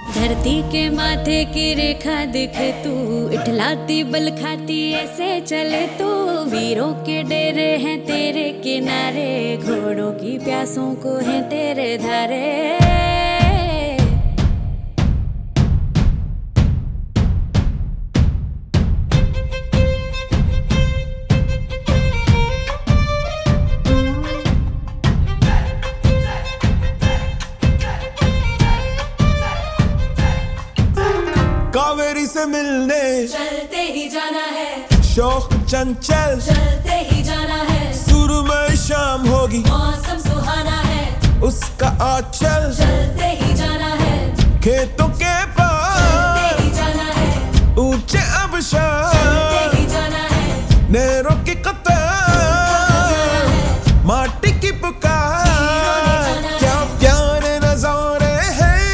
धरती के माथे की रेखा दिखे तू, इठलाती बल खाती ऐसे चले तू। वीरों के डेरे हैं तेरे किनारे, घोड़ों की प्यासों को हैं तेरे धारे। कावेरी से मिलने चलते ही जाना है, शौक चंचल चलते ही जाना है। सुरमई शाम होगी, मौसम सुहाना है, उसका आंचल चलते ही जाना है। खेतों के चलते पार ही जाना है, ऊंचे आबशार, चलते ही जाना है। नहरों की कतार, माटी की पुकार, क्या प्यारे नजारे हैं।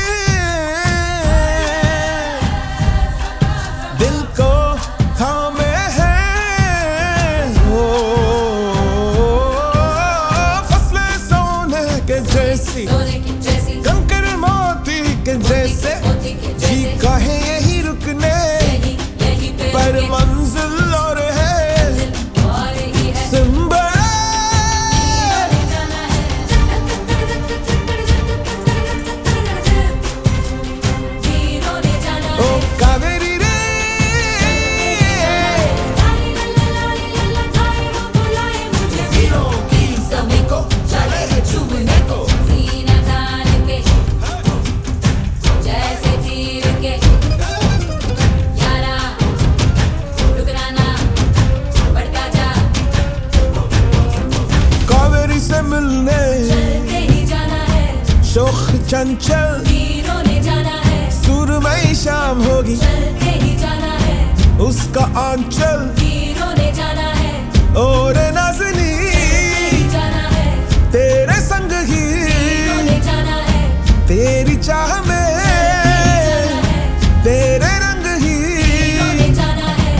दिल को थामे हैं फसलें सोने के जैसी, सोने की जैसी, कंकर मोती के जैसे। मोती के जी जैसे, कहे यही रुकने यही पे पर रुके, मंजिल और है और ही है। सिंबा। जाना है, वीरों ने जाना ओ है। कावेरी रे, वीरों की सभी को चले है चूमने को, सीना तान के जैसे तीर के। यारा रुकना ना, बढ़ता जा, कावेरी से मिलने चलते ही जाना है। शौक चंचल, वीरों ने जाना है, सुरमई शाम होगी, चलते ही जाना है। उसका आंचल वीरों ने जाना है, और नाज़नी जाना है। तेरे संग ही, वीरों ने जाना है, तेरी चाह में तेरे रंग ही। वीरों ने जाना है।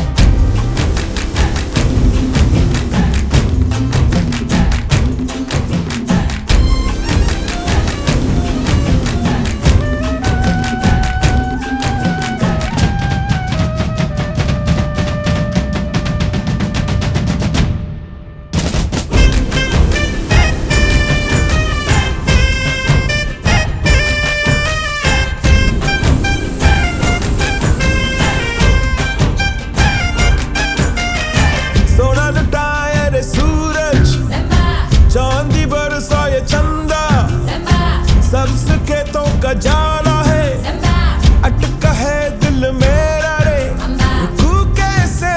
सोना लुटाए रे सूरज, Samba, चांदी बरसा ये चंदा, samba, सब्ज खेतों का जाला है, samba, अटका है दिल मेरा रे। amba, रुकू कैसे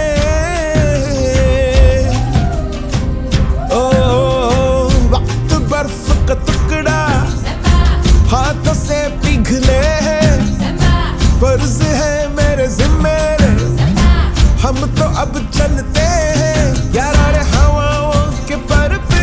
ओ वक्त बर्फ का टुकड़ा samba, हाथों से पिघले है, samba, फर्ज है मेरे जिम्मे रे। samba, हम तो अब चलते हैं यारा रे हवाओं के पर पे।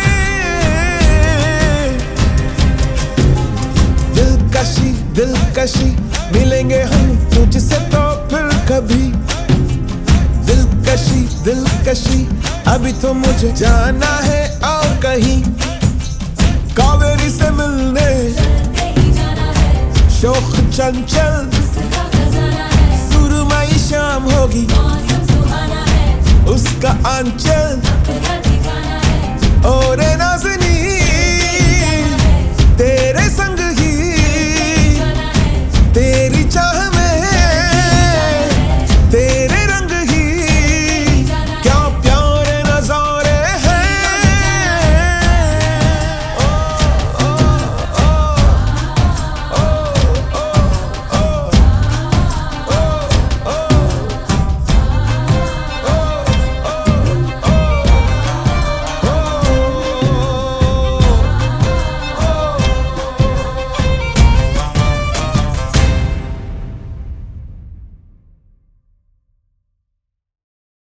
दिलकशी दिलकशी मिलेंगे हम तुझसे तो फिर कभी। दिलकशी दिलकशी अभी तो मुझे जाना है और कहीं। कावेरी से मिलने चलते ही जाना है। शौक चंचल, उसका खजाना है, सुरमई शाम होगी, मौसम सुहाना है, उसका आंचल अपना ठिकाना है। और नाज़नी